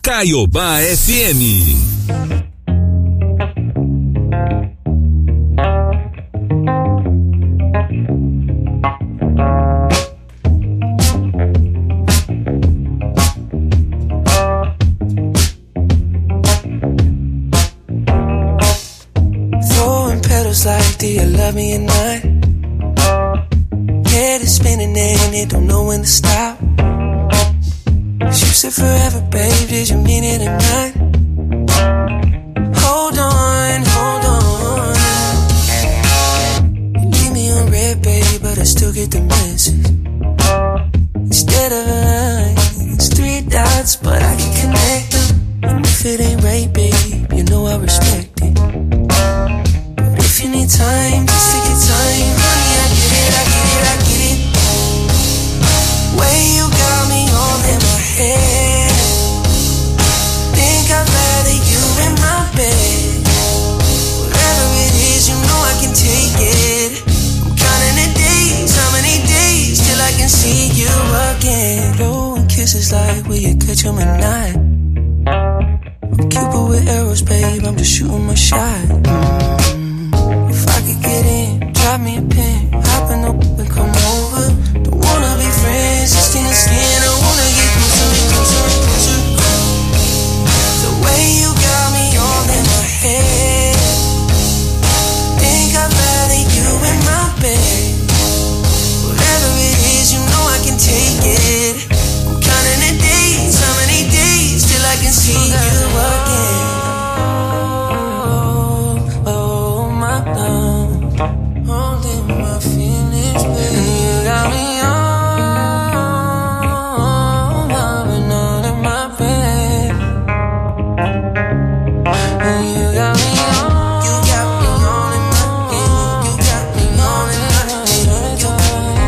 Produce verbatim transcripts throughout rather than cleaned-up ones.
Caiobá F M. Throwing petals like, do you love me or not? Head is spinning and it don't know when to stop. You said forever, babe, did you mean it or not? Hold on, hold on. You leave me on red, babe, but I still get the message. Instead of a line, it's three dots, but I can connect them. And if it ain't right, babe, you know I respect it. But if you need time, just take your time. Honey, I get it, I get it, I get it. Way you got me all in my head. Think I'd rather you in my bed. Whatever it is, you know I can take it. I'm counting the days, how many days till I can see you again. Blowing kisses like, will you catch 'em or not? I'm Cupid with arrows, babe, I'm just shooting my shot. Mm. If I could get in, drop me a pin, hop in the whip and come over. Don't wanna be friends, just skin to skin, I wanna get closer, closer, closer. The way you got me all in my head. Think I'd rather you in my bed. Whatever it is, you know I can take it. I'm counting the days, how many days till I can see you again. Oh, oh my love, holding my feelings, baby. You got me all loving all in my bed. And you got me all, you got me all in my head. You got me all in my head. You got me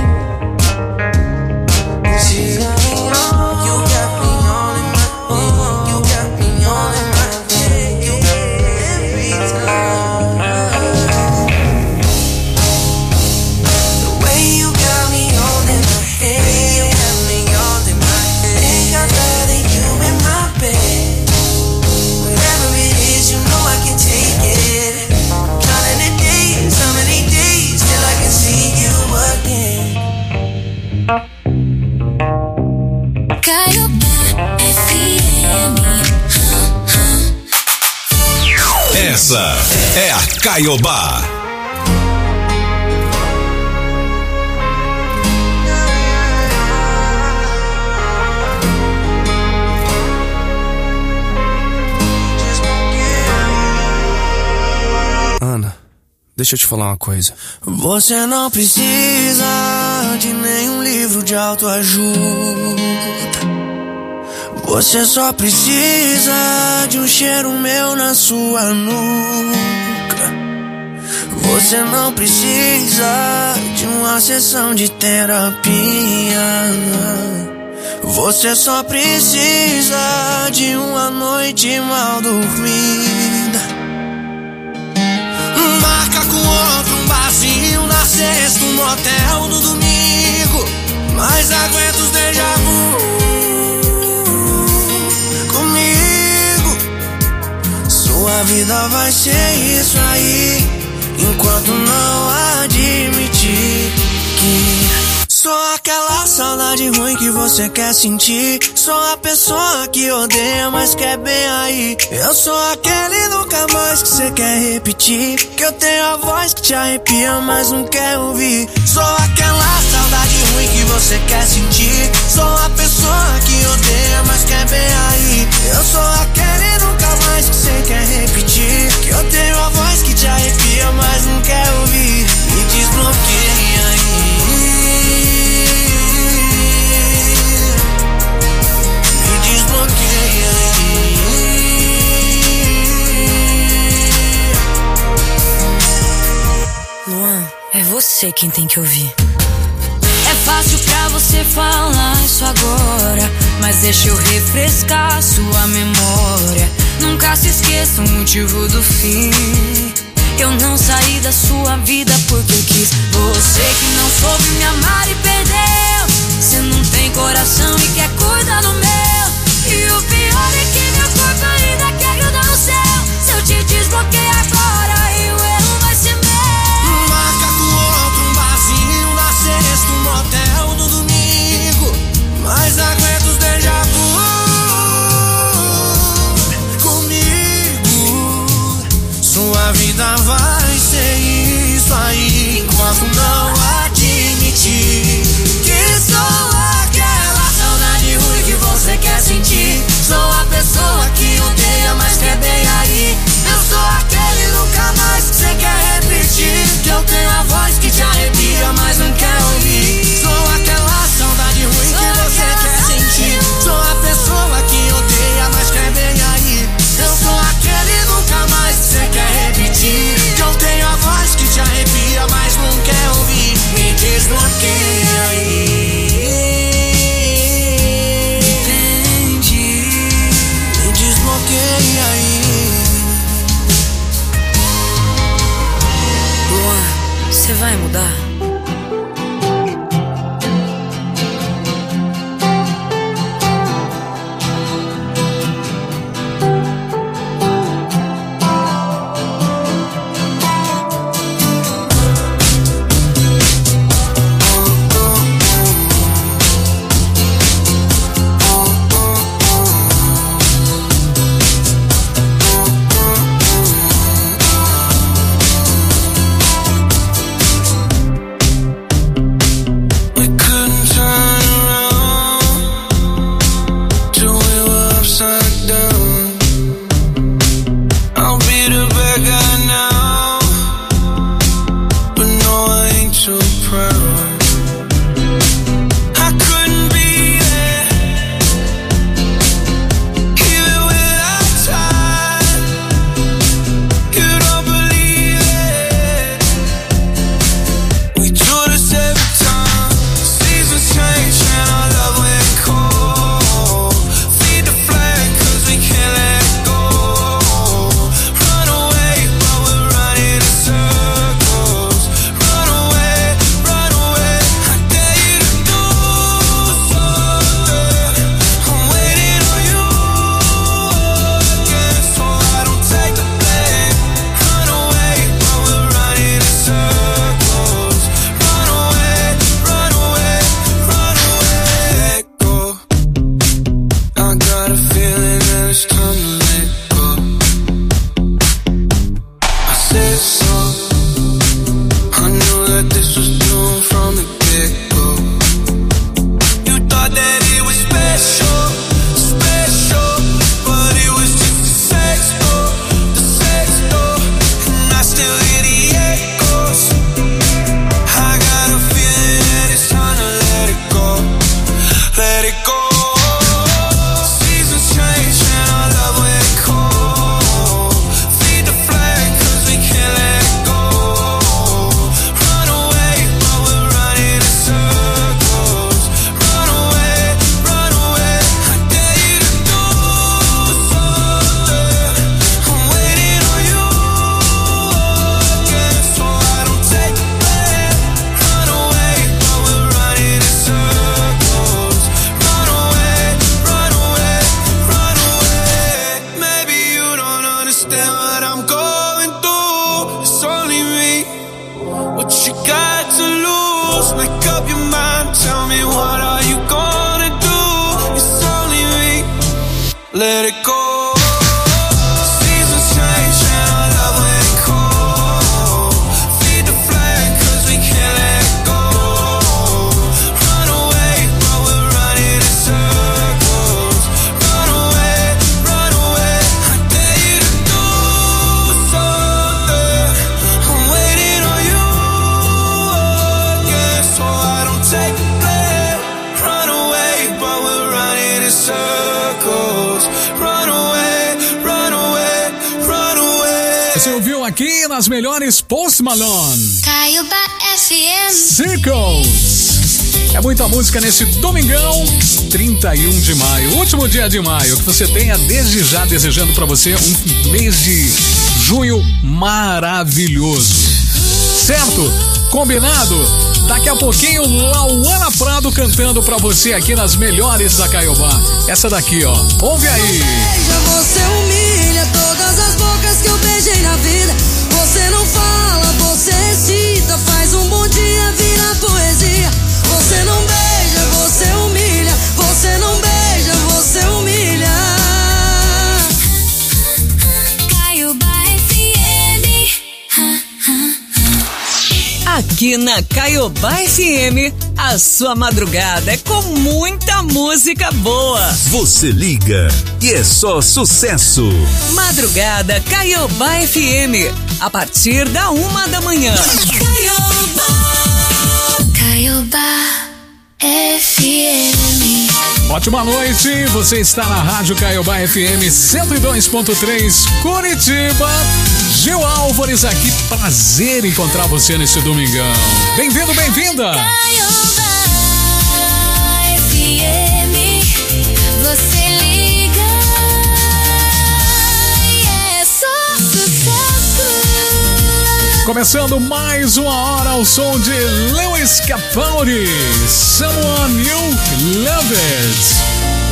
all, you got me all in my head. You got me all in my head. You got me every time. The way you got me all in my head. You got me all in my head. Think I'd rather you in my bed. Whatever it is, you know I can take it. Counting the days, how many days till I can see you again. Caiobá F M. Essa é a Caiobá. Ana, deixa eu te falar uma coisa. Você não precisa de nenhum livro de autoajuda. Você só precisa de um cheiro meu na sua nuca. Você não precisa de uma sessão de terapia. Você só precisa de uma noite mal dormida. Marca com outro um barzinho na sexta, um motel no domingo. Mas aguenta os déjà vu comigo. Sua vida vai ser isso aí, enquanto não admitir que sou aquela saudade ruim que você quer sentir. Sou a pessoa que odeia, mas quer bem aí. Eu sou aquele nunca mais que você quer repetir. Que eu tenho a voz que te arrepia, mas não quer ouvir. Sou aquela saudade ruim que você quer sentir. Sou a pessoa que odeia, mas quer bem aí. Eu sou aquele nunca mais que você quer repetir. Que eu tenho a voz que te arrepia, mas não quer ouvir. Me desbloqueia aí. Luan, é você quem tem que ouvir. É fácil pra você falar isso agora, mas deixa eu refrescar sua memória. Nunca se esqueça o motivo do fim. Eu não saí da sua vida porque eu quis. Você que não soube me amar e perdeu. Você não tem coração e quer cuidar do meu. E o pior é que vida vai ser isso aí, enquanto não admitir que sou aquela saudade ruim que você quer sentir. Sou a pessoa que odeia, mas quer bem aí. Eu sou aquele nunca mais que você quer repetir. Que eu tenho a voz que te arrepia, mas não quer ouvir. Sou aquela saudade ruim que você quer sentir. Sou a pessoa que odeia, mas quer bem aí. Eu sou aquele nunca mais que você quer repetir. Que eu tenho a voz que te arrepia, mas não quer ouvir. Me desbloqueia aí. Desbloqueia aí. Luan, você vai mudar? Let it go. Você ouviu aqui nas melhores Post Malone. Caiobá F M. Circles. É muita música nesse domingão, trinta e um de maio, último dia de maio. Que você tenha desde já desejando pra você um mês de junho maravilhoso. Certo? Combinado? Daqui a pouquinho, Lauana Prado cantando pra você aqui nas melhores da Caiobá. Essa daqui, ó. Ouve aí. Você humilha todas as bocas que eu beijei na vida. Você não fala, você cita, faz um bom dia virar poesia. Você não beija, você humilha. Você não beija, você humilha. Caiobá F M. Aqui na Caiobá F M, a sua madrugada é com muita música boa. Você liga e é só sucesso. Madrugada Caiobá F M, a partir da uma da manhã. Caiobá, Caiobá F M. Ótima noite, você está na Rádio Caiobá F M cento e dois ponto três Curitiba. Gil Álvares aqui, prazer encontrar você nesse domingão. Bem-vindo, bem-vinda. Caiobá F M, você liga e é só sucesso. Começando mais uma hora ao som de Lewis Capaldi, Someone You Love It.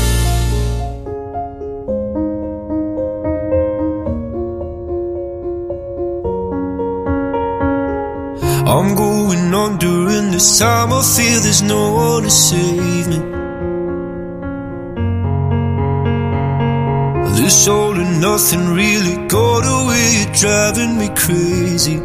I'm going on during this time. I feel there's no one to save me. This all and nothing really got away, you're driving me crazy.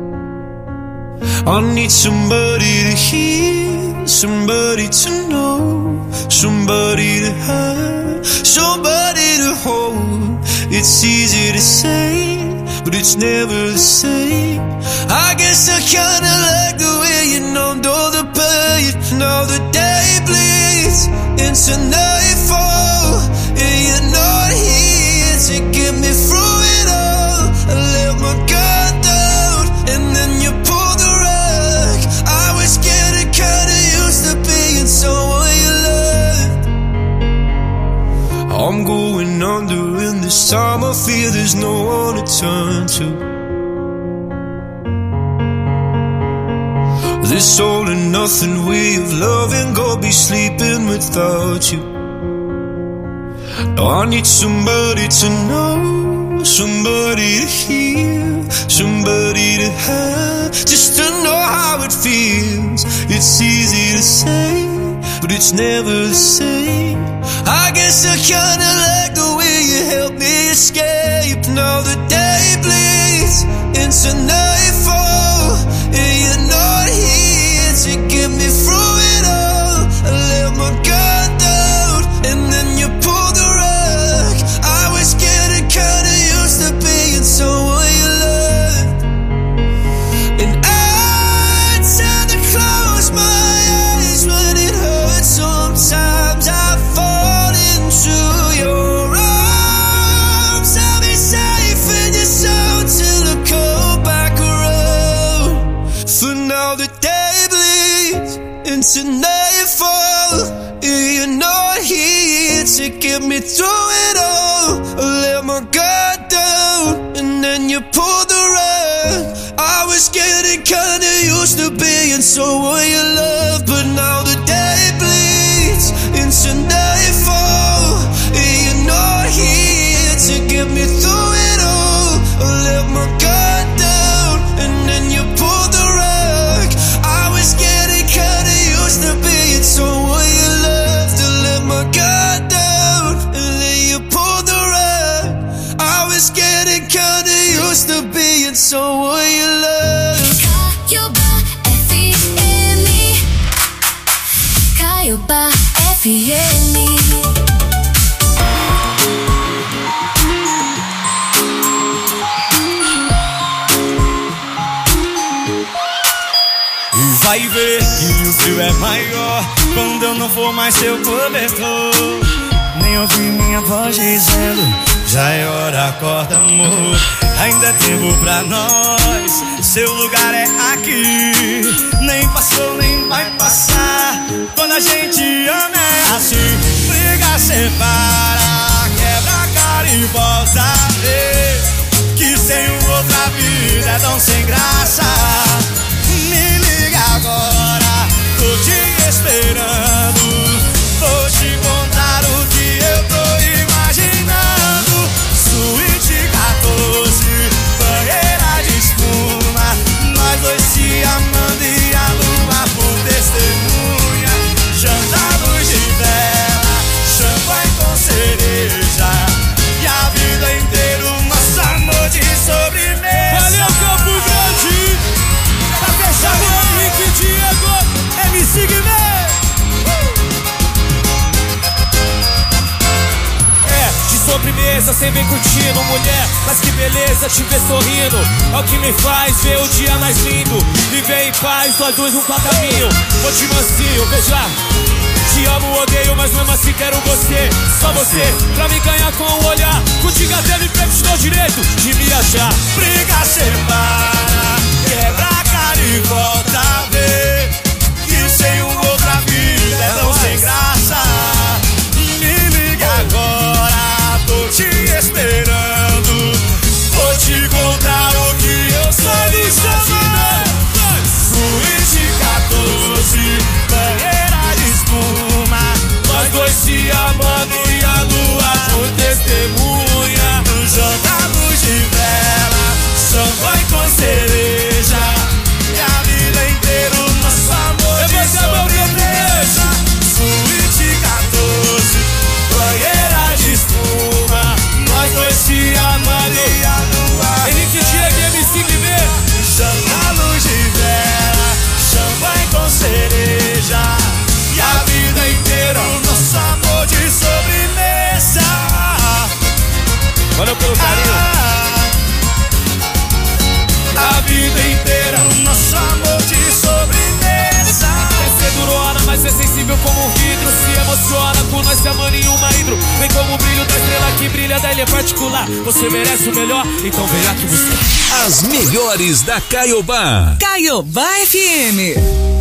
I need somebody to hear, somebody to know, somebody to have, somebody to hold. It's easy to say, but it's never the same. I guess I kinda like the way you numbed all the pain. Now the day bleeds into nightfall, and you're not here to get me through it all. I let my guard down, and then you pulled the rug. I was getting kinda used to being someone you loved. I'm going under, and this time I feel there's no one to turn to. This all and nothing way of loving, gonna be sleeping without you. Now I need somebody to know, somebody to hear, somebody to have, just to know how it feels. It's easy to say, but it's never the same. I guess I kinda like the way you help me escape. Now the day bleeds into nightfall, and you're not here to get me through it all. I let my guard down, and then you pulled the rug. I was getting kinda used to being someone you loved, and I tend to close my eyes when it hurts. Sometimes I fall into your arms. I'll be safe in your soul till I come back around. For now the day bleeds into nightfall, and you're not here to get me through it all. I let my guard down, and then you pulled the rug. I was getting kinda used to being someone you love, but now the day bleeds into nightfall, and you're not here to get me through it all. I let my guard down, and then you pulled the rug. I was getting kinda used to being someone you loved. To let my guard down, and then you pulled the rug. I was getting kinda used to being someone you loved. Caiobá F M, Caiobá F M. E vai ver que o frio é maior quando eu não for mais seu cobertor. Nem ouvir minha voz dizendo, já é hora, acorda amor. Ainda é tempo pra nós, seu lugar é aqui. Nem passou, nem vai passar. Quando a gente ama é assim. Briga, separa, quebra a cara e volta a ver que sem outra vida é tão sem graça. Me liga agora, tô te esperando. Vou te contar o que eu tô imaginando. Suíte quatorze, banheira de espuma, nós dois se amando e a lua por testemunha. Janta, luz de vela, champanhe com cereja, e a vida inteira o nosso amor de sobremesa. Valeu, Campo Grande! Pra fechar o ano. mesa, cê vem curtindo, mulher, mas que beleza te ver sorrindo. É o que me faz ver o dia mais lindo. Viver em paz, nós dois um pra caminho. Vou te mansinho, veja. Te amo, odeio, mas mesmo assim quero você. Só você, pra me ganhar com o olhar. Contigo até me pego, te dou direito de me achar. Briga separa, quebra a cara e volta a ver que sem uma outra vida é tão sem graça. Me liga agora, tô te esperando. Vou te contar o que eu sei do seu amor. Suíte quatorze, banheira de espuma, nós dois se amando e a lua por testemunha. No jantar luz de vela, champanhe com cereja, e a vida inteira o nosso amor de sobremesa. Suíte quatorze, banheira de espuma, nós dois se amando e a lua. Henrique Diego, M C Guimê. Jantar luz de vela, champanhe com cereja, e a vida inteira o nosso amor de sobremesa. Valeu pelo carinho. Ah, a vida inteira o nosso amor de sobremesa. Você durona, mas é sensível como um vidro. Se emociona com nós se amando em uma hidro. Vem como o brilho da estrela que brilha da ilha particular. Você merece o melhor, então vem aqui buscar as melhores da Caiobá. Caiobá F M.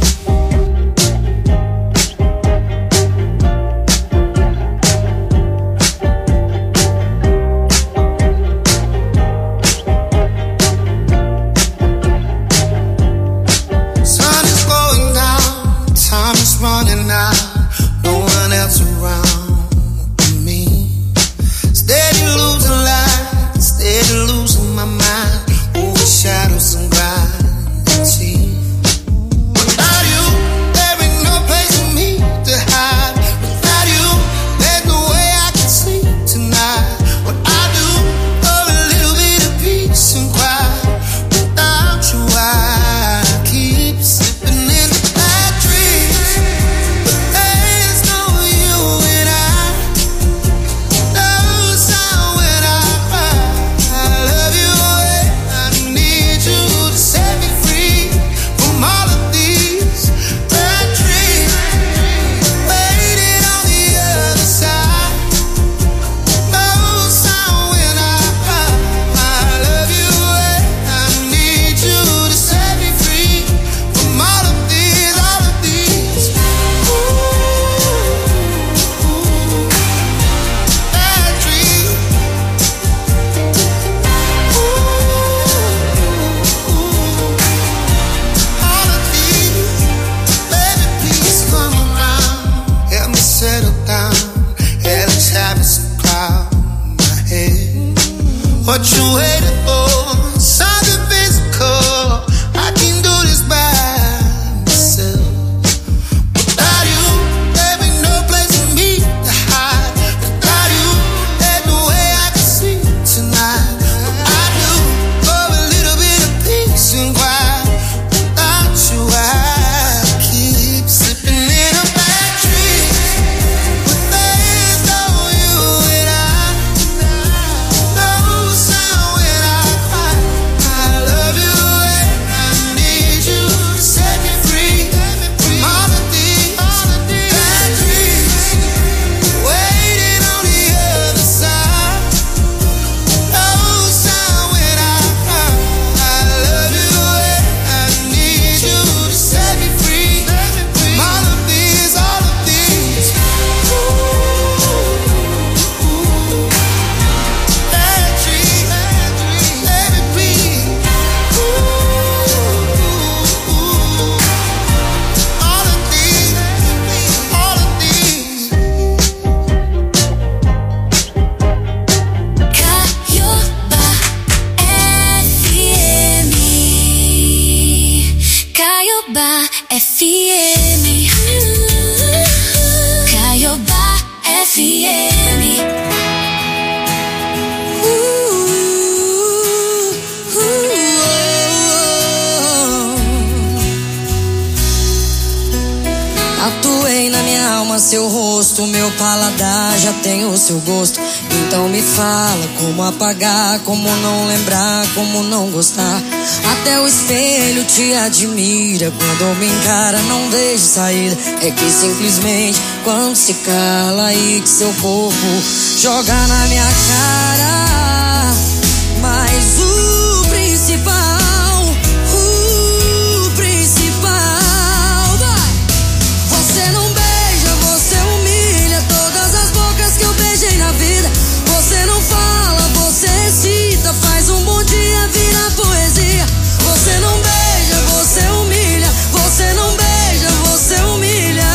Running out, no one else around me. Steady losing light, steady losing my mind, over shadows and gravity. Without you, there ain't no place for me to hide. Without you, there's no way I can sleep tonight. What I do for a little bit of peace and quiet. Without you, I keep slipping in the bad dreams. What you waiting for? Something physical. I can do this by myself. Without you, there ain't no place for me to hide. Without you, there's no way I can sleep tonight. What I do for a little bit of peace and quiet. Without you, I keep slipping in a bad dream. But there's no you and I. F M. Caiobá F M. Uh, uh, uh, uh. Tatuei na minha alma seu rosto. rosto, meu paladar já tem o seu gosto. Então me fala como apagar, como não lembrar, como não gostar. Até o espelho te admira, quando me encara não vejo saída. É que simplesmente quando se cala aí que seu corpo joga na minha cara. Mas o principal, o principal, vai. Você não beija, você humilha todas as bocas que eu beijei na vida. Você não fala, você cita, faz um bom dia virar poesia. Você não beija, você humilha, você não beija, você humilha.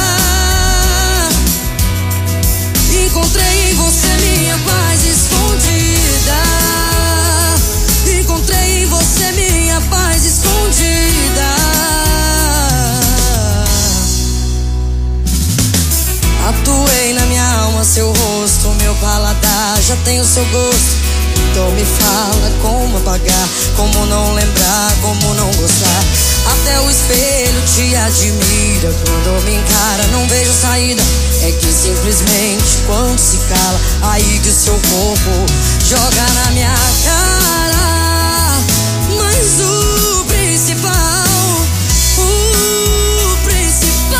Encontrei em você minha paz escondida. Encontrei em você minha paz escondida. Atuei na minha alma seu rosto, meu paladar já tem o seu gosto. Então me fala como apagar, como não lembrar, como não gostar. Até o espelho te admira, quando me encara não vejo saída. É que simplesmente quando se cala, aí que o seu corpo joga na minha cara. Mas o principal, o principal,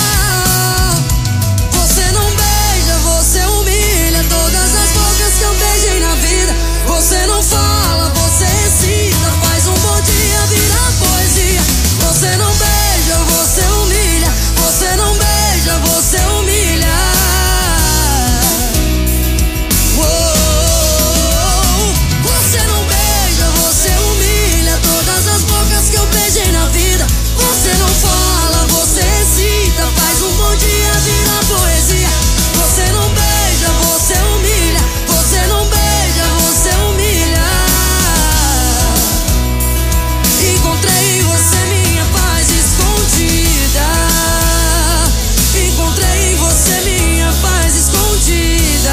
você não beija, você humilha todas as bocas que eu beijei na vida. Você não fala, você cita, faz um bom dia virar poesia. Você não beija, você humilha, você não beija, você humilha. Uou, você não beija, você humilha todas as bocas que eu beijei na vida. Você não fala, você cita, faz um bom dia virar poesia. Você não beija, você humilha, você não beija, você humilha. Encontrei em você minha paz escondida. Encontrei em você minha paz escondida.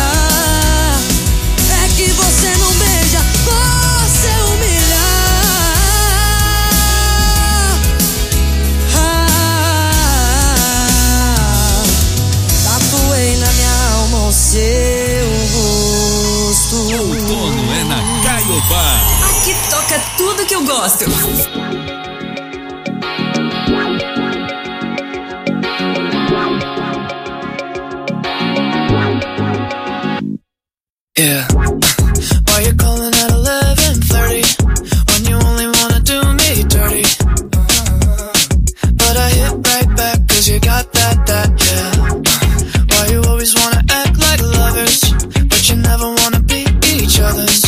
É que você não beija, você humilha. Ah, tatuei na minha alma o seu rosto. Outono é na Caiobá. Aqui toca tudo que eu gosto. Yeah. Why you calling at eleven thirty when you only wanna do me dirty? But I hit right back cause you got that, that, yeah. Why you always wanna act like lovers but you never wanna be each other's?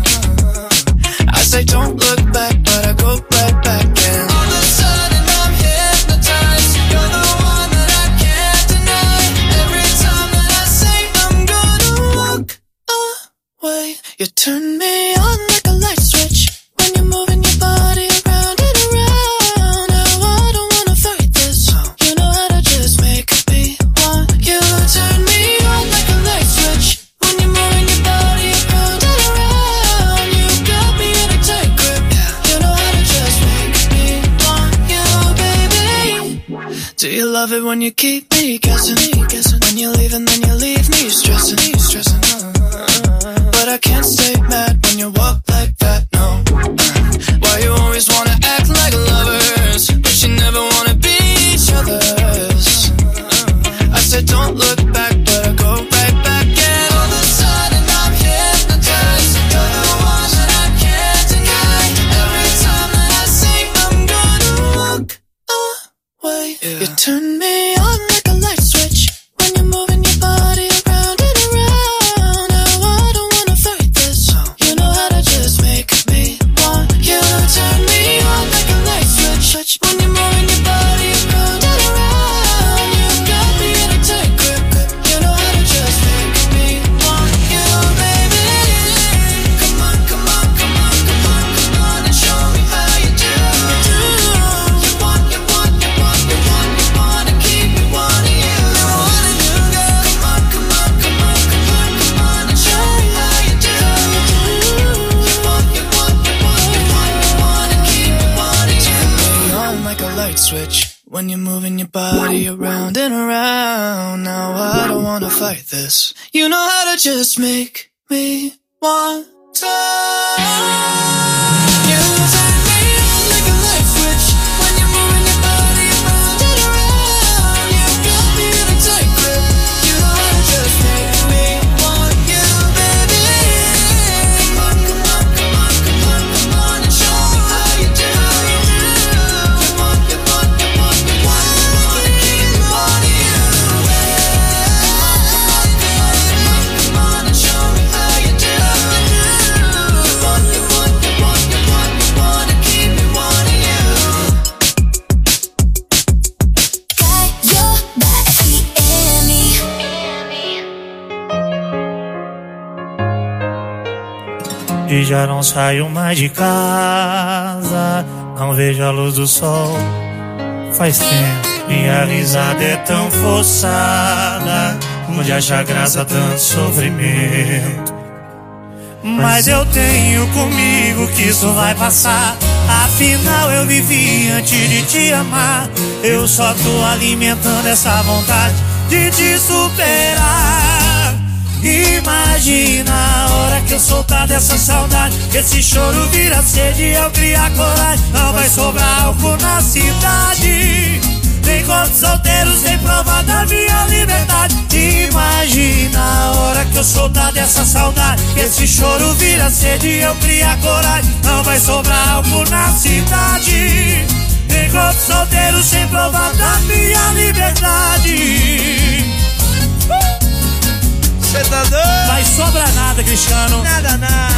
I say don't look back but I go right back and all of a sudden I'm hypnotized. You're the one that I can't deny. Every time that I say I'm gonna walk away, you turn me on like a light switch when you're moving your body around and around. Now I don't wanna fight this. You know how to just make me want you. Turn me on like a light switch when you're moving your body around and around. You got me in a tight grip. You know how to just make me want you, baby. Do you love it when you keep me guessing? When you leave and then you leave me stressing, stressing. But I can't stay mad when you walk like that, no. Why you always wanna act like lovers but you never wanna be each other's? I said don't look back but I go right back and all of a sudden I'm hypnotized. You're the one that I can't deny. Every time that I say I'm gonna walk away, yeah. You turn me on like a light switch when you're moving your body around and around. Now I don't wanna fight this. You know how to just make me want you. Turn me on like a light switch when you're moving your body around and around. You got me in a tight grip. You know how to just make me want you, baby. Come on, come on, come on, come on, come on and show me how you do. You want, you want, you want, you want, you want to keep me wanting you. I wanna do, girl. Come on, come on, come on, come on, come on and show me how you do. You want, you want, you want, you want, you want to keep me wanting you. Turn me on like a light switch when you're moving your body around and around. Now I don't wanna wanna fight this. You know how to just make me want to. You turn me on like a light switch when you're moving your body around and around. You got me in a tight grip. You know how to just make me want you, baby. Come on, come on, come on, come on, come on and show me how you do. Come on, come on, come on, come on, I wanna keep me wanting you. Come on, come on, come on, come on, come on and show me how you do. Come on, come on, come on, come on, I wanna keep me wanting you. Caiobá F M. E já não saio mais de casa, não vejo a luz do sol. Faz tempo, minha risada é tão forçada, onde acha graça tanto sofrimento. Mas eu tenho comigo que isso vai passar. Afinal eu vivi antes de te amar. Eu só tô alimentando essa vontade de te superar. Imagina a hora que eu soltar dessa saudade, esse choro vira sede e eu criar coragem. Não vai sobrar álcool na cidade, nem corpo solteiro sem prova da minha liberdade. Imagina a hora que eu soltar dessa saudade, esse choro vira sede e eu criar coragem. Não vai sobrar álcool na cidade, nem corpo solteiro sem prova da minha liberdade. Cê tá doido? Vai sobrar nada, Cristiano. Nada, nada.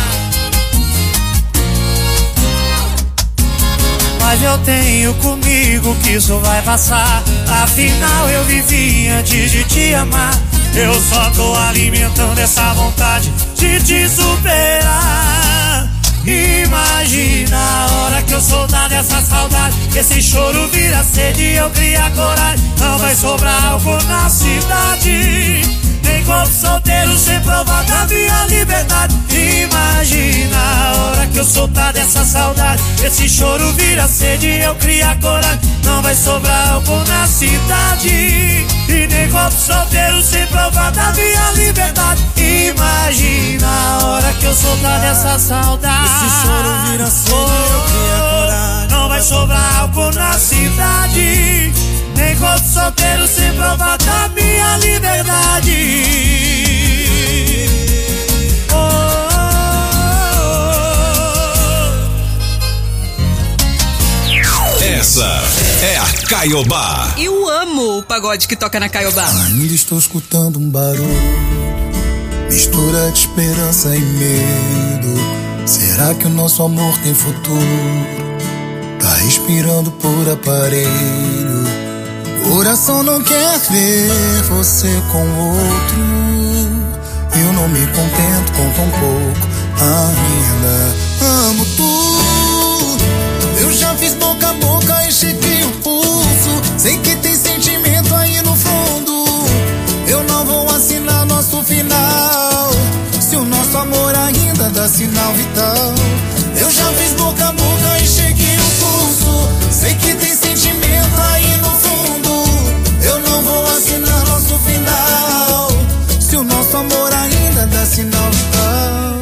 Mas eu tenho comigo que isso vai passar. Afinal eu vivi antes de te amar. Eu só tô alimentando essa vontade de te superar. Imagina a hora que eu soltar dessa saudade, esse choro vira sede e eu criar coragem. Não vai sobrar álcool na cidade, nem corpo solteiro sem prova da minha liberdade. Imagina a hora que eu soltar dessa saudade, esse choro vira sede e eu criar coragem. Não vai sobrar álcool na cidade, e nem corpo solteiro sem prova da minha liberdade. Imagina a hora que eu soltar dessa saudade, Esse choro vira sede e eu criar coragem. Não vai sobrar álcool na cidade, nem corpo solteiro sem prova da minha liberdade. Oh, oh, oh. Essa é a Caiobá. Eu amo o pagode que toca na Caiobá. Ainda estou escutando um barulho, mistura de esperança e medo. Será que o nosso amor tem futuro? Tá respirando por aparelho. Coração não quer ver você com outro. Eu não me contento com tão pouco. Ainda amo tu. Eu já fiz boca a boca e chequei o pulso. Sei que tem sentimento aí no fundo. Eu não vou assinar nosso final, se o nosso amor ainda dá sinal vital. Eu já fiz boca a boca e chequei o pulso. Sei que tem sentimento aí no fundo. Eu não vou assinar nosso final, se o nosso amor ainda dá sinal vital.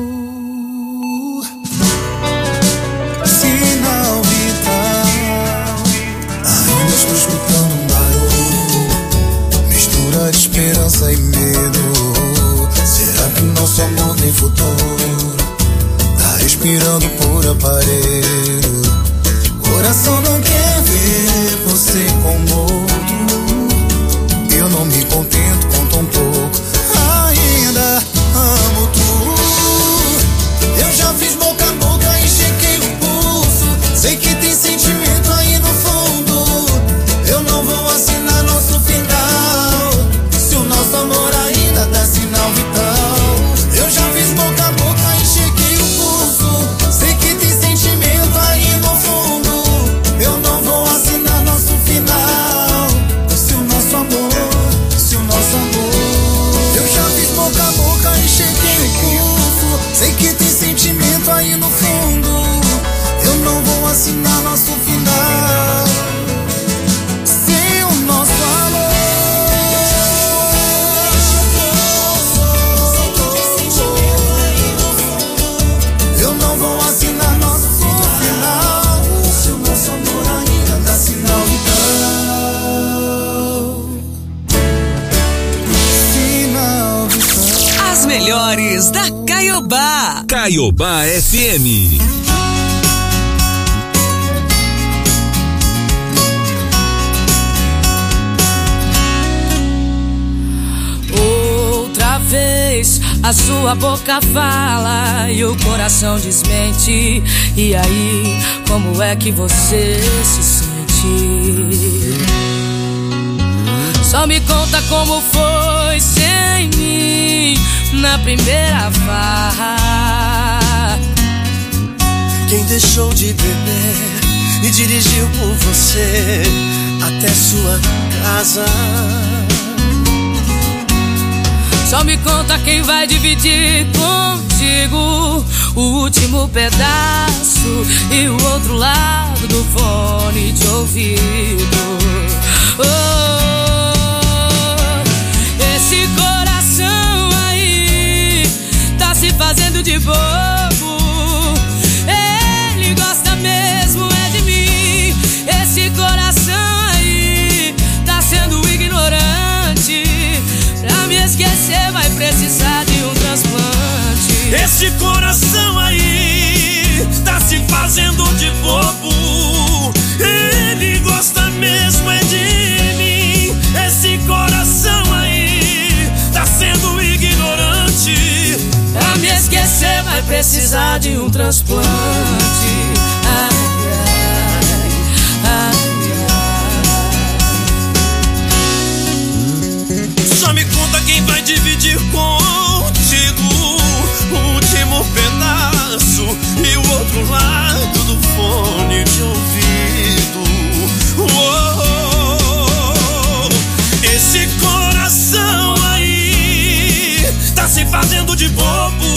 Sinal vital. Ainda estou escutando um barulho, mistura de esperança e medo. Será que o nosso amor tem futuro? Tá respirando por aparelho. Coração não quer ver você com outro. Eu não me contento com tão pouco. Ainda amo tu. Eu já fiz boca a boca e chequei o pulso. Sei que tem sentimento aí no fundo. Eu não vou assinar nosso final, se o nosso amor ainda dá sinal vital. Eu já fiz boca a boca e chequei o pulso. Sei que tem sentimento aí no fundo. Eu não vou assinar nosso final, se o nosso amor, se o nosso amor Caiobá. Caiobá F M. Outra vez a sua boca fala e o coração desmente. E aí, como é que você se sente? Só me conta como foi sem mim na primeira farra. Quem deixou de beber e dirigiu por você até sua casa. Só me conta quem vai dividir contigo o último pedaço e o outro lado do fone de ouvido. Oh, esse coração aí tá se fazendo de bobo. Ele gosta mesmo é de mim. Esse coração aí tá sendo ignorante. Pra me esquecer vai precisar de um transplante. Esse coração aí tá se fazendo de bobo. Ele gosta mesmo é de mim. Esse coração aí tá sendo ignorante. Pra me esquecer vai precisar de um transplante. Ai, ai, ai, ai. Só me conta quem vai dividir contigo o último pedaço e o outro lado do fone de ouvido. Oh, esse coração aí tá se fazendo de bobo.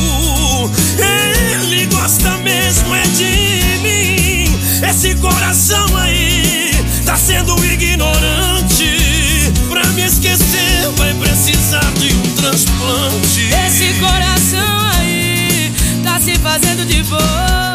Ele gosta mesmo é de mim. Esse coração aí tá sendo ignorante. Pra me esquecer vai precisar de um transplante. Esse coração aí tá se fazendo de bobo.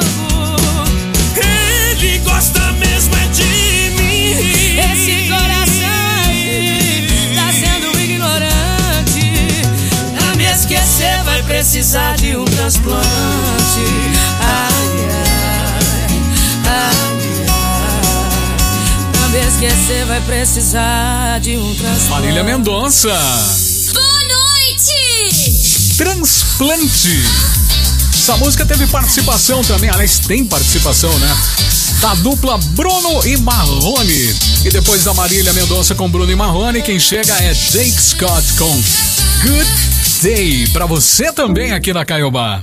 Ele gosta mesmo é de mim. Esse coração aí tá sendo ignorante. Pra me esquecer vai precisar de um transplante. Ai, ai, ai, ai. Pra me esquecer vai precisar de um transplante. Marília Mendonça. Boa noite! Transplante. Essa música teve participação também, aliás, tem participação, né? Da dupla Bruno e Marrone. E depois da Marília Mendonça com Bruno e Marrone, quem chega é Jake Scott com Good Day. Pra você também aqui na Caiobá.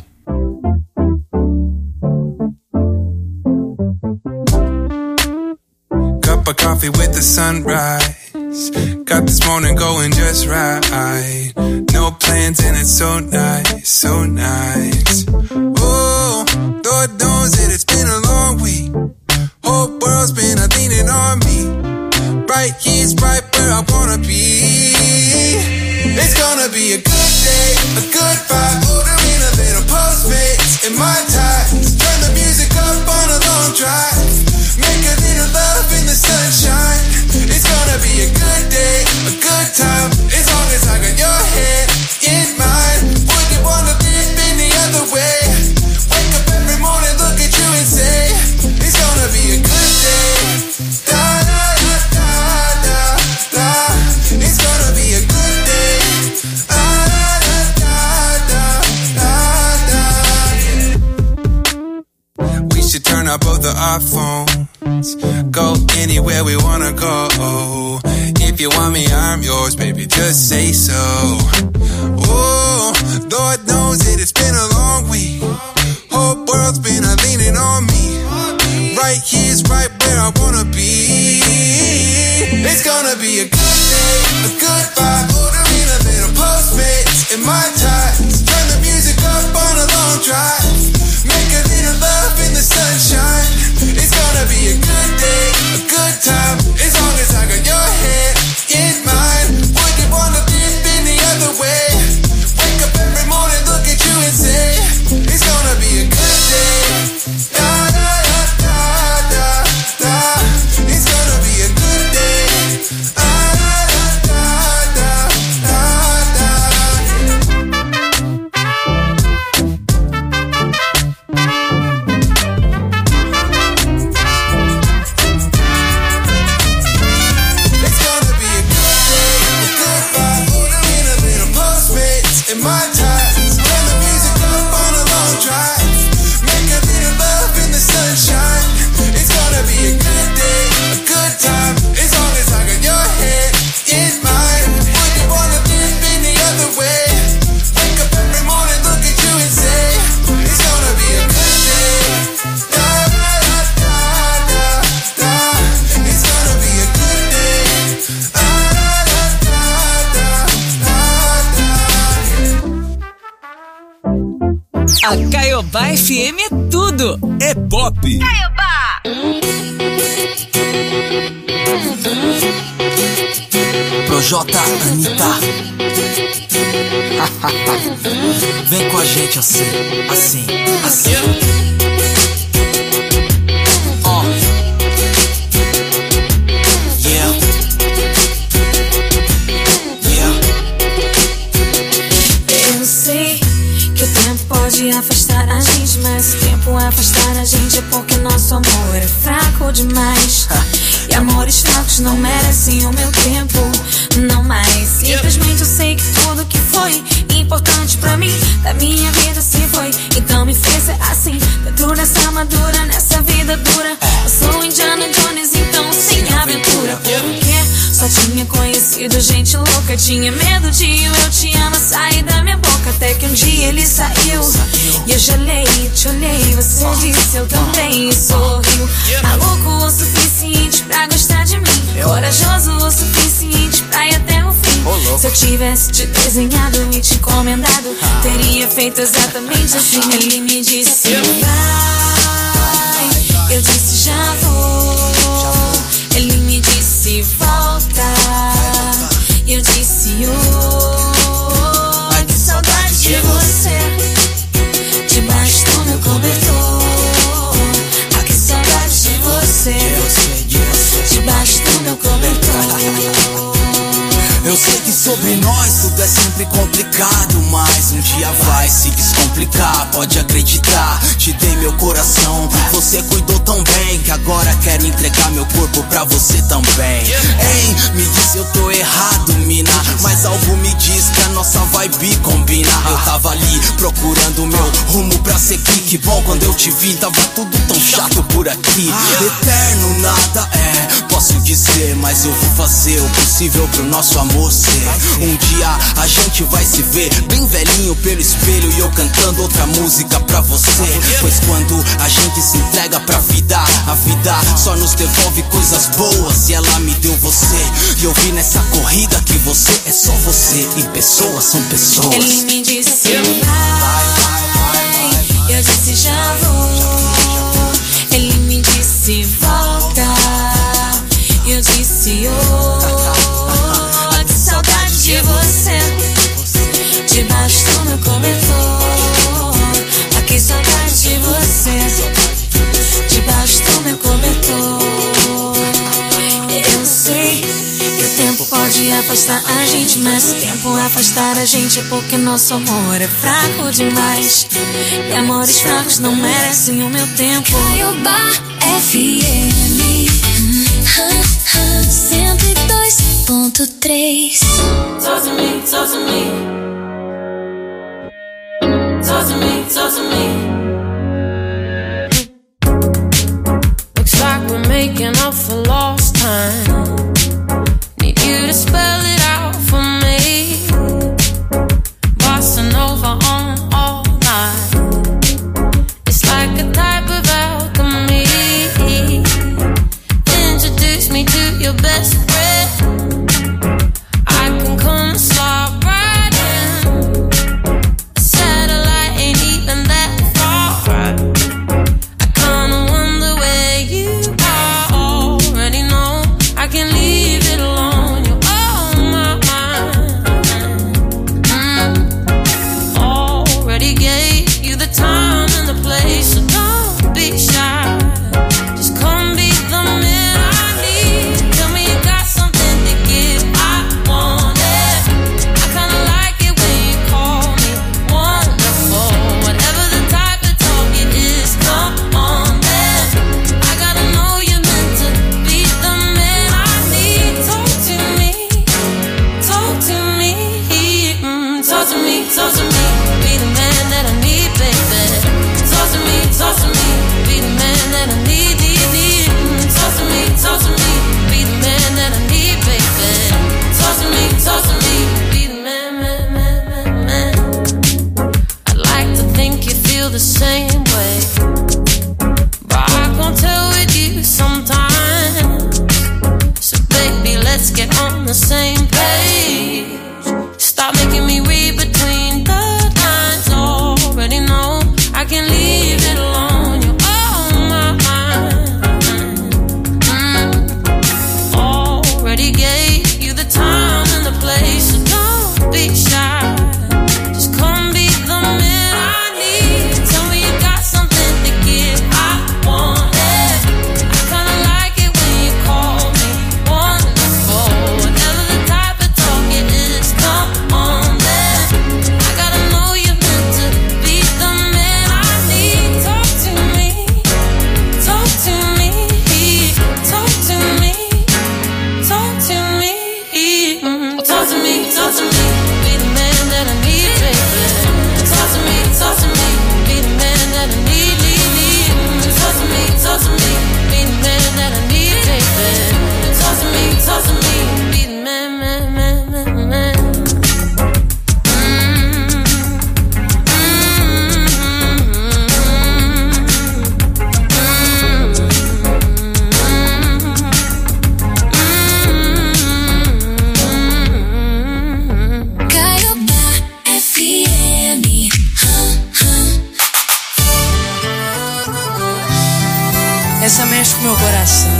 Cup of coffee with the sunrise. Got this morning going just right. No plans and it's so nice, so nice. Oh, Lord knows that it's been a long week. Whole world's been a leaning on me. Right here's right where I wanna be. It's gonna be a good day, a good vibe. Ordering a little Postmates in my ties. Turn the music up on a long drive. Make a little love in the sunshine. It's gonna be a good day, a good time. As long as I got your hand in mine. Would you wanna live any other way? Wake up every morning, look at you and say, it's gonna be a good day. Da da da da da da. It's gonna be a good day. Ah da da da da da. We should turn up both of our phones. Go anywhere we wanna go. If you want me, I'm yours, baby, just say so. Oh, Lord knows that it's been a long week. Whole world's been a leaning on me. Right here's right where I wanna be. It's gonna be a good day, a good vibe. Ordering a little Postmates in my ties. Turn the music up on a long drive. Make a little love in the sunshine. It's gonna be a good day, a good time. As long as I got your hand in mine. Would you wanna live any other way? Wake up every morning, look at you and say, it's gonna be a good day. Da da da da da da. It's gonna be a good day. Ah A Caiobá F M é tudo. É pop. Caiobá. Projota, Anitta. Vem com a gente assim, assim, assim. Oh. Yeah. Yeah. Eu sei que o tempo pode afastar a gente, mas o tempo afastar a gente é porque nosso amor é fraco demais. E amores fracos não merecem o meu tempo, não mais. Simplesmente eu sei que tudo que foi importante pra mim, da minha vida se foi. Então me fez ser assim, dentro dessa armadura, nessa vida dura. Eu sou Indiana Jones, então sem aventura. Porque só tinha conhecido gente louca, tinha medo de eu te amo sair da minha boca. Até que um dia ele saiu e eu gelei, te olhei, você disse eu também e sorriu. Maluco o suficiente pra gostar de mim, corajoso o suficiente pra ir até o fim. Se eu tivesse te desenhado e te encomendado, teria feito exatamente assim. Ele me disse vai, eu disse já vou. Ele me disse volta, eu disse oh, ai que saudade de você, debaixo do meu cobertor. Ai que saudade de você, debaixo do meu cobertor. Eu sei que sobre nós tudo é sempre complicado, mas um dia vai se descomplicar, pode acreditar. Te dei meu coração, você cuidou tão bem que agora quero entregar meu corpo pra você também. Ei, me diz eu tô errado, mina, mas algo me diz que a nossa vibe combina. Eu tava ali procurando meu rumo pra seguir, que bom quando eu te vi, tava tudo tão chato por aqui. Eterno nada é, posso dizer, mas eu vou fazer o possível pro nosso amor ser. Um dia a gente vai se ver bem velhinho pelo espelho e eu cantando outra música pra você. Pois quando a gente se entrega pra vida, a vida só nos devolve coisas boas. E ela me deu você, e eu vi nessa corrida que você é só você, e pessoas são pessoas. Ele me disse vai, eu disse já vou. Ele me disse volta, eu disse oh, que saudade de você, debaixo do meu cobertor. Ah, que saudade de você, debaixo do meu cobertor. Eu sei que o tempo pode afastar a gente, mas o tempo afastar a gente é porque nosso amor é fraco demais. E amores fracos não merecem o meu tempo. Caiobá F M cento e dois ponto três. Talk to me, talk to me. Talk to me, talk to me. Looks like we're making up for lost time. Need you to spell it out for me. Bossa Nova on all night. It's like a type of alchemy. Introduce me to your best friend. I can come slide right in. A satellite ain't even that far. I kinda wonder where you are. Already know I can leave it alone. You're on my mind. mm. Already gave you the time and the place, so don't be shy. Just come be the man I need. Tell me you got something to give, I want it. I kinda like it when you call me wonderful. Whatever the type of talk it is, come on then. I gotta know you're meant to be the man I need. Talk to me, talk to me, mm, talk to me, talk to me. Be the man that I need, baby. Talk to me, talk to me. Be the man that I need, need, need. Mm, talk to me, talk to me. Be the man that I need, baby. Talk to me, talk to me. Be the man, man, man, man, man. I'd like to think you feel the same way, but I can't tell with you sometimes. So baby, let's get on the same page. Stop making me read between the lines. Already know essa mexe com meu coração.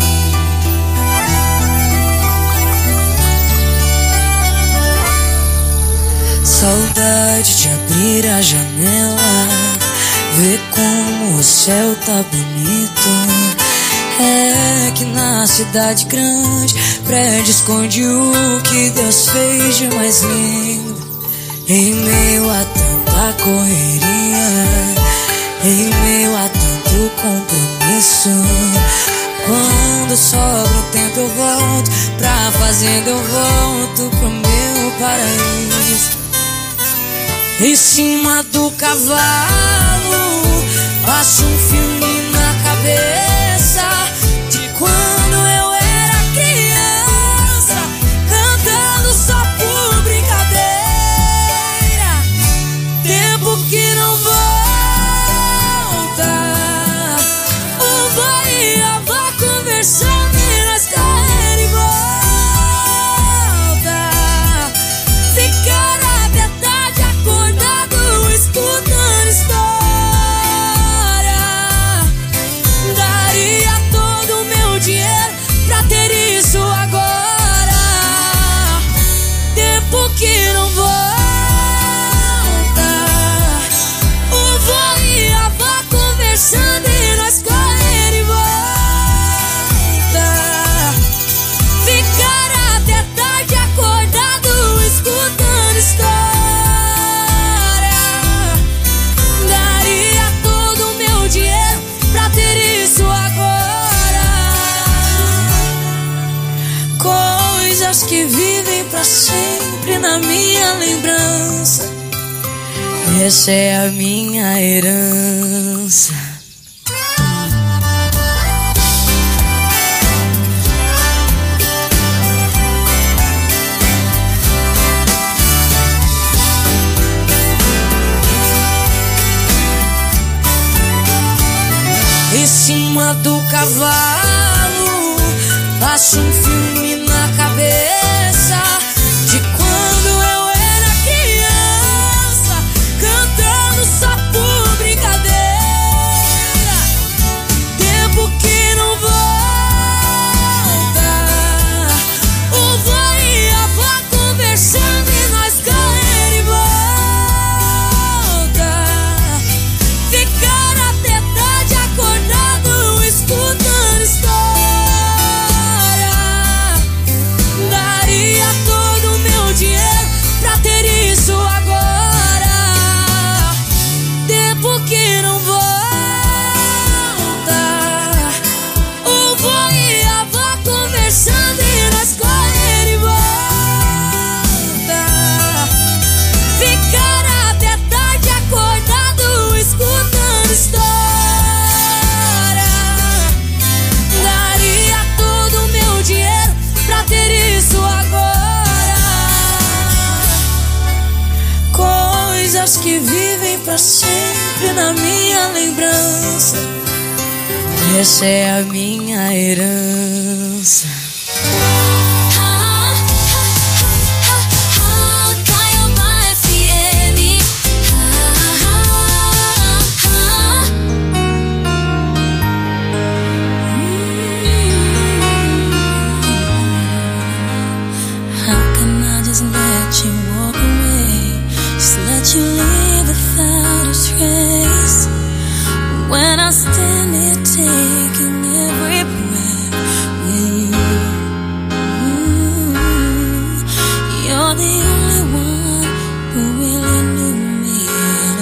Saudade de abrir a janela, ver como o céu tá bonito. É que na cidade grande, prédio esconde o que Deus fez de mais lindo. Em meio a tanta correria, em meio a tanto compromisso, quando sobra o tempo eu volto pra fazenda, eu volto pro meu paraíso. Em cima do cavalo, passo um filme na cabeça de quando eu era criança, cantando só por brincadeira. Tempo que não volta, o vô e a avó conversando e nós correndo em volta. Ficar até tarde acordado, escutando história. Daria todo o meu dinheiro pra ter isso agora. Tempo que não volta, o vô e a avó conversando e nós correndo em volta. Ficar até tarde acordado, escutando história. Daria todo o meu dinheiro pra ter isso agora. Coisas que vivem pra sempre na minha lembrança. Essa é a minha herança. Em cima do cavalo, passo um filme na cabeça de quando eu era criança, cantando só por brincadeira. Tempo que não volta, o vô e a avó conversando e nós correndo em volta. Ficar até tarde acordado, escutando história. Daria todo o meu dinheiro pra ter isso agora. Tempo que não volta, o vô e a avó conversando e nós correndo em volta. Ficar até tarde acordado, escutando história. Daria todo o meu dinheiro pra ter isso agora. Coisas que vivem pra sempre na minha lembrança. Essa é a minha herança. Caiobá F M. How can I just let you walk away? Just let you leave without a trace. When I stand here taking every breath with you, you're the only one who really knew me at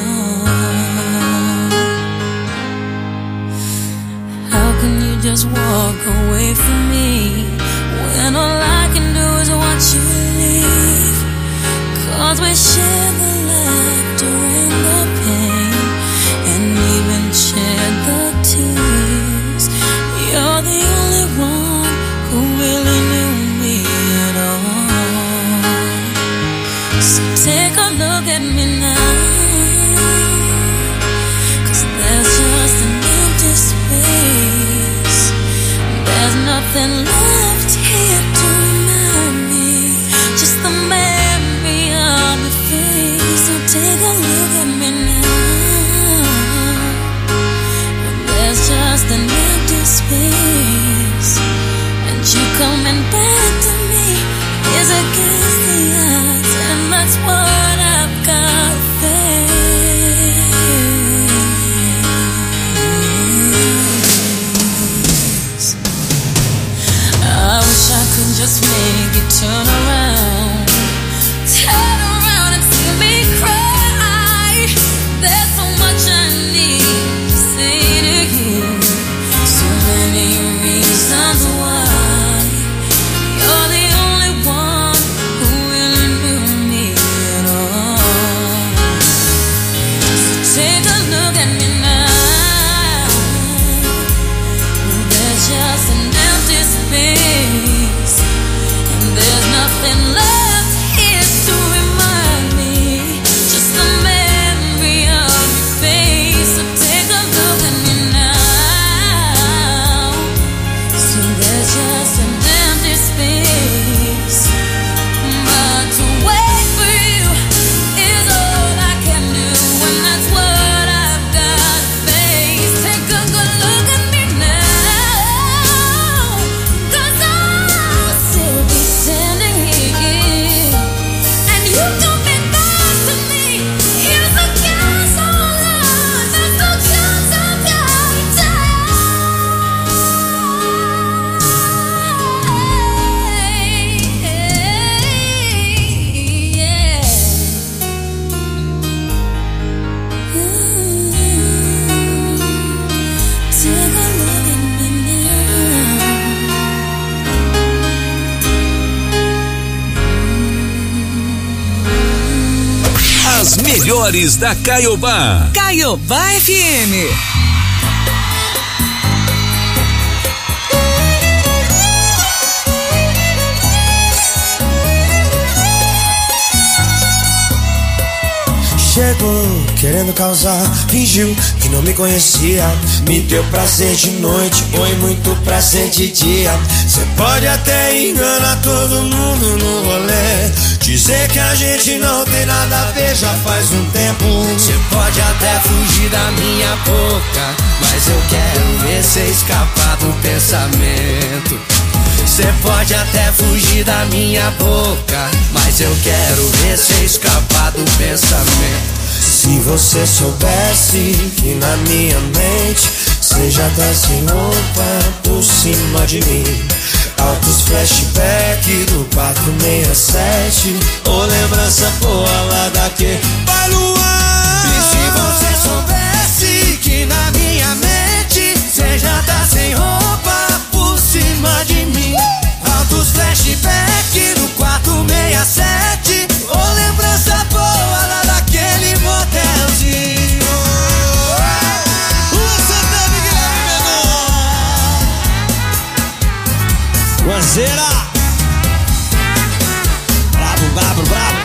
all. How can you just walk away from me when all I can do is watch you leave? Cause we share the laughter and the pain, and even shed the tears. You're the only one who really knew me at all. So take a look at me now, cause there's just an empty space. There's nothing left here to remind me, just the memory of your face. So take face, and you coming back to me is against the odds, and that's what I've got to face. I wish I could just make it turn around, turn around and see me cry. There's so much I need to say to you, so many reasons why you're the only one who really knew me at all. So take a look at me now. There's just an empty space, and there's nothing left here to remind me, just the memory of your face. So take a look at me now. So there's just an empty space, but to wait for you is all I can do, and that's what I've got to face. Take a good look at me now, 'cause I'll still be standing here, and you coming back to me is against all odds. That's the chance I've got to take. Take a look at me As melhores da Caiobá. Caiobá F M. Chegou querendo causar, fingiu que não me conhecia, me deu prazer de noite, foi muito prazer de dia. Cê pode até enganar todo mundo no rolê, dizer que a gente não tem nada a ver já faz um tempo. Cê pode até fugir da minha boca, mas eu quero ver cê escapar do pensamento. Cê pode até fugir da minha boca, mas eu quero ver cê escapar do pensamento. Se você soubesse que na minha mente cê já tá sem roupa por cima de mim, altos flashback do quatro seis sete, ou lembrança boa lá daquele baluar. E se você soubesse que na minha mente cê já tá sem roupa por cima de mim, altos flashback do quatro seis sete, ou lembrança boa lá daquele motelzinho. O Santa Guilherme Menor, Guazeira, brabo, brabo, brabo.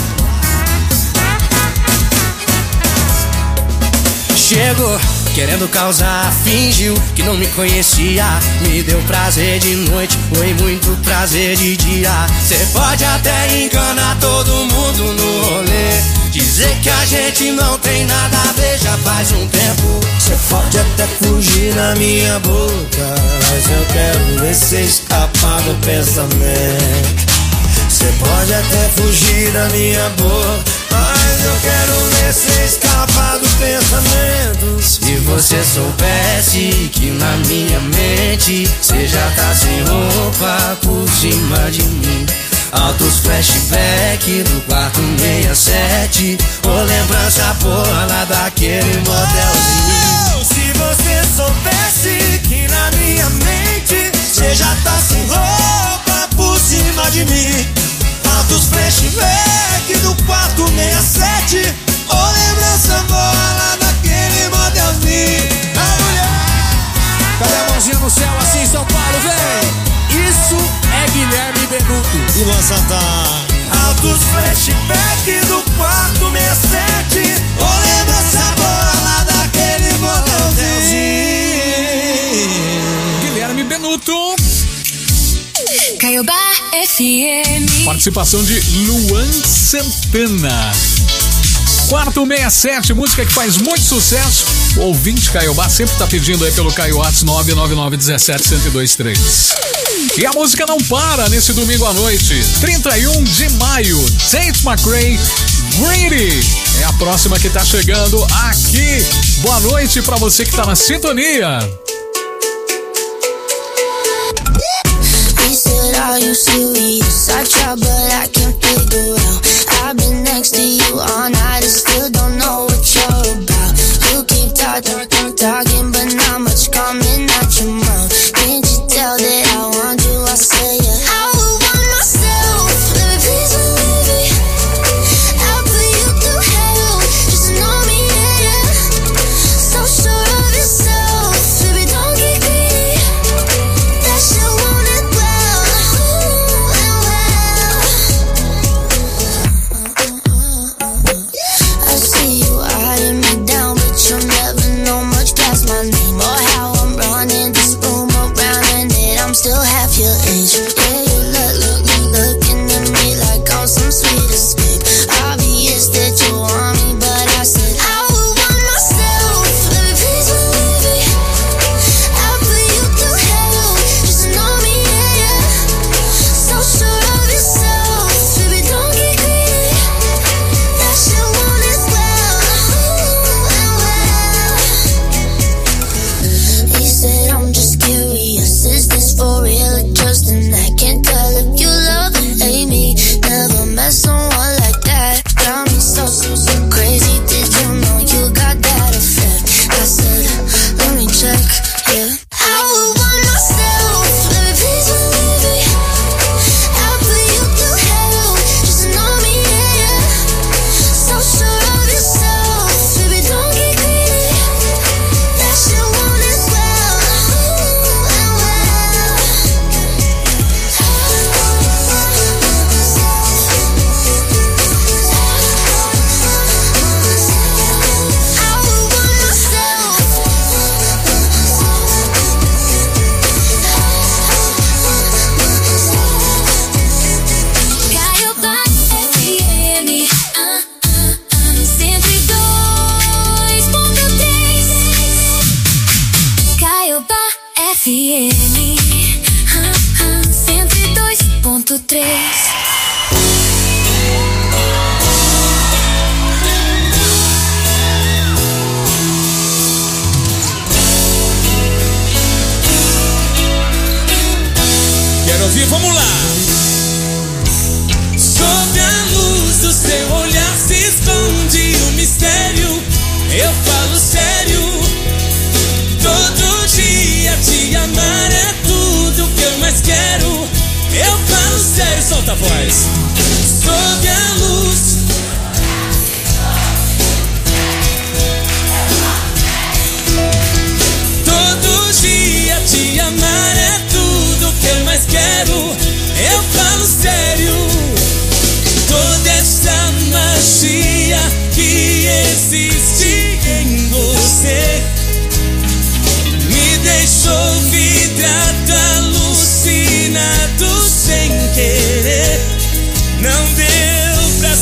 Chegou querendo causar, fingiu que não me conhecia, me deu prazer de noite, foi muito prazer de dia. Cê pode até enganar todo mundo no rolê, dizer que a gente não tem nada a ver já faz um tempo. Cê pode até fugir na minha boca, mas eu quero ver cê escapar do pensamento. Cê pode até fugir da minha boca, mas eu quero ver cê escapar do pensamento. Se você soubesse que na minha mente cê já tá sem roupa por cima de mim, altos flashback do quatro seis sete, ou lembrança boa lá daquele motelzinho. Se você soubesse que na minha mente cê já tá sem roupa por cima de mim, altos flashback do quatro seis sete, ou lembrança boa lá daquele motelzinho. A mulher, cadê a mãozinha no céu assim, São Paulo, vem! Isso é Guilherme Benuto e Luan Santana. Altos flashback do quatro seis sete, ou lembrança boa lá daquele motelzinho. Guilherme Benuto. Caiobá F M. Participação de Luan Santana. quatro seis sete, música que faz muito sucesso. O ouvinte Caiobá sempre tá pedindo aí pelo Caio Watts nove nove nove um sete, um zero dois três. E a música não para nesse domingo à noite, trinta e um de maio. Tate McRae, Greedy é a próxima que tá chegando aqui. Boa noite pra você que tá na sintonia. Are you serious? I try but I can't figure out. I've been next to you all night and still don't know what you're about. You keep talking, talking, but not much coming out your mouth. Can't you tell that I want you? I say yeah. I would want myself, baby, please believe me. I'll put you through hell, just to know me, yeah, yeah. So sure of yourself, baby, don't get greedy. That shit won't end well. Still half your age. Yeah, you look, look, look, looking at me like I'm some sweet escape. Obvious that you want me, but I said I would want myself. Baby, please believe me. I'll put you through hell, just to know me, yeah, yeah. So sure of yourself, baby, don't get greedy. That shit won't end well, well. He said I'm just curious, is this for real or just an act? Can't tell if you love or hate me. Never met someone like that. Got me so, so, so crazy. Did you know you got that effect? I said, let me check, yeah. I would want myself, baby, please believe me. I'll put you through hell, just to know me, yeah, yeah. So sure of yourself, baby, don't get greedy. That shit won't end well. F M, cento e dois ponto três. Quero ouvir, vamos lá. Sob a luz do seu olhar se esconde o mistério. Eu falo sério. Todo dia te amar é tudo que eu mais quero. Eu falo sério, solta a voz. Sob a luz. Todo dia te amar é tudo que eu mais quero. Eu falo sério. Toda essa magia que existe em você me deixou vidrado, alucinado sem querer. Não deu pra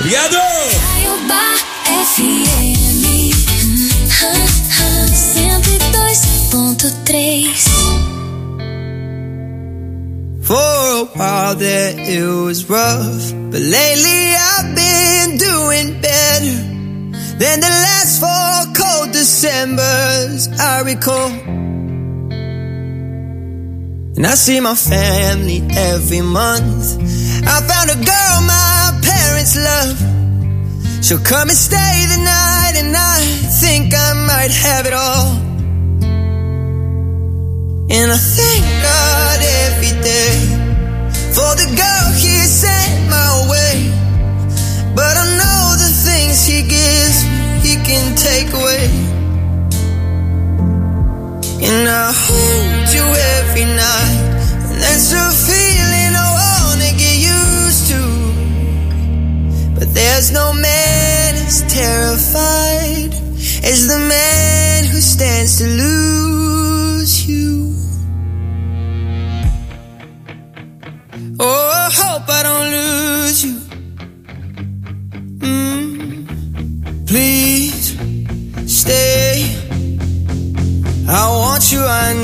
Obrigado! F M cento e dois ponto três. For a while there it was rough, but lately I've been doing better than the last four cold Decembers I recall. And I see my family every month. I found a girl my parents love. She'll come and stay the night, and I think I might have it all. And I thank God every day for the girl He sent my way. But I know the things He gives He can take away. And I hold you every night, and that's a feeling I wanna get used to. But there's no man as terrified as the man who stands to lose.